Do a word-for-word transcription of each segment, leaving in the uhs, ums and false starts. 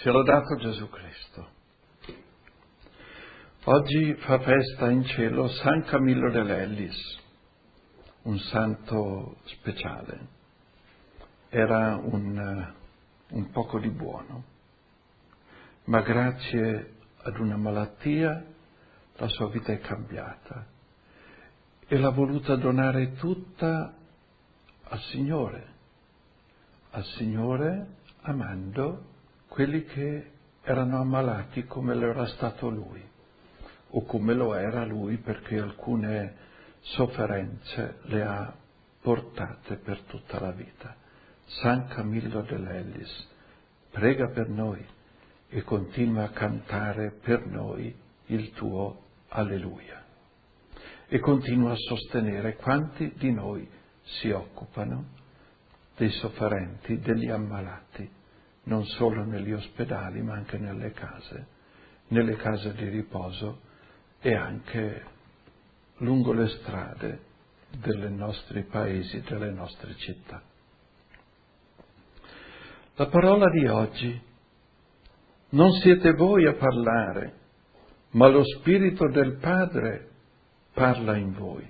Sia lodato Gesù Cristo. Oggi fa festa in cielo San Camillo dell'Ellis, un santo speciale. Era un, un poco di buono, ma grazie ad una malattia la sua vita è cambiata e l'ha voluta donare tutta al Signore, al Signore amando quelli che erano ammalati come lo era stato Lui, o come lo era Lui, perché alcune sofferenze le ha portate per tutta la vita. San Camillo dell'Ellis, prega per noi e continua a cantare per noi il tuo Alleluia. E continua a sostenere quanti di noi si occupano dei sofferenti, degli ammalati, non solo negli ospedali ma anche nelle case, nelle case di riposo e anche lungo le strade dei nostri paesi, delle nostre città. La parola di oggi: non siete voi a parlare, ma lo Spirito del Padre parla in voi.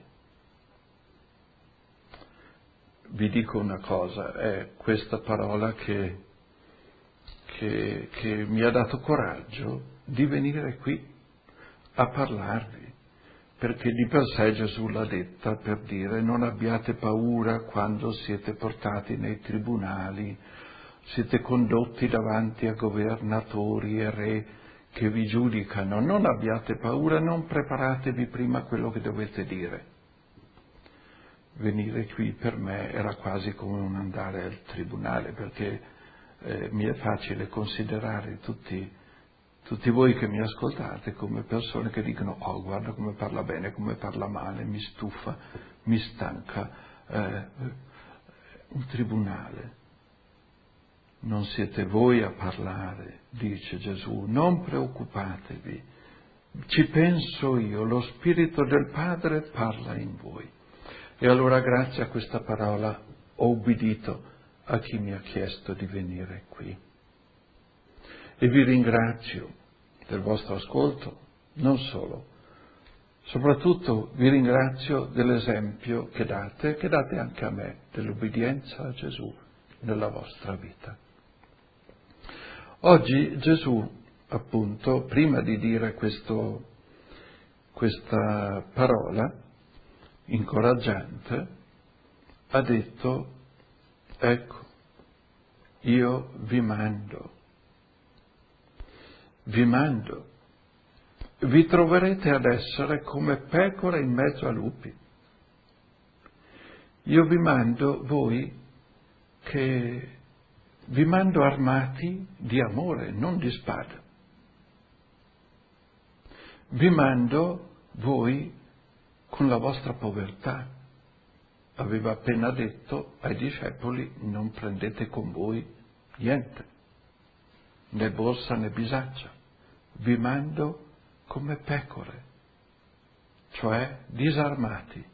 Vi dico una cosa, è questa parola che Che, che mi ha dato coraggio di venire qui a parlarvi, perché di per sé Gesù l'ha detta per dire: non abbiate paura quando siete portati nei tribunali, siete condotti davanti a governatori e re che vi giudicano, non abbiate paura, non preparatevi prima quello che dovete dire. Venire qui per me era quasi come un andare al tribunale, perché Eh, mi è facile considerare tutti, tutti voi che mi ascoltate come persone che dicono: oh, guarda come parla bene, come parla male, mi stufa, mi stanca. Eh, un tribunale. Non siete voi a parlare, dice Gesù, non preoccupatevi, ci penso io, lo Spirito del Padre parla in voi. E allora, grazie a questa parola, ho ubbidito a chi mi ha chiesto di venire qui. E vi ringrazio del vostro ascolto, non solo, soprattutto vi ringrazio dell'esempio che date, che date anche a me, dell'obbedienza a Gesù nella vostra vita. Oggi Gesù, appunto, prima di dire questo, questa parola incoraggiante, ha detto: ecco, io vi mando, vi mando, vi troverete ad essere come pecore in mezzo a lupi. Io vi mando voi che vi mando armati di amore, non di spada. Vi mando voi con la vostra povertà. Aveva appena detto ai discepoli: non prendete con voi niente, né borsa né bisaccia, vi mando come pecore, cioè disarmati,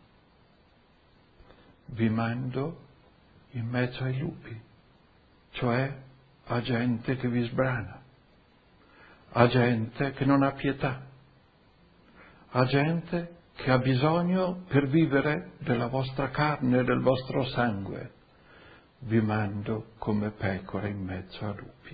vi mando in mezzo ai lupi, cioè a gente che vi sbrana, a gente che non ha pietà, a gente che ha bisogno per vivere della vostra carne e del vostro sangue. Vi mando come pecore in mezzo a lupi.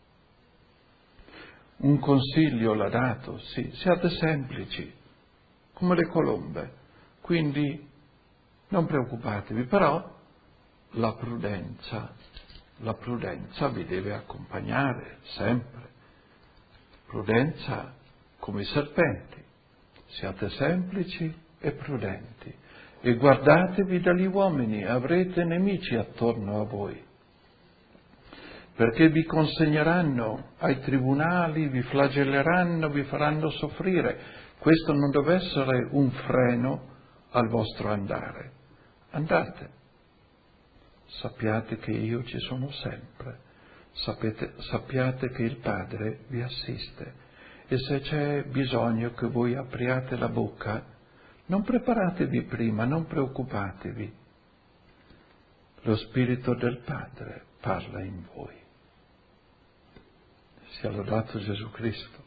Un consiglio l'ha dato, sì, siate semplici, come le colombe, quindi non preoccupatevi, però la prudenza, la prudenza vi deve accompagnare sempre. Prudenza come i serpenti. Siate semplici e prudenti e guardatevi dagli uomini, avrete nemici attorno a voi, perché vi consegneranno ai tribunali, vi flagelleranno, vi faranno soffrire. Questo non deve essere un freno al vostro andare. Andate, sappiate che io ci sono sempre, sapete, sappiate che il Padre vi assiste. E se c'è bisogno che voi apriate la bocca, non preparatevi prima, non preoccupatevi. Lo Spirito del Padre parla in voi. Sia lodato Gesù Cristo.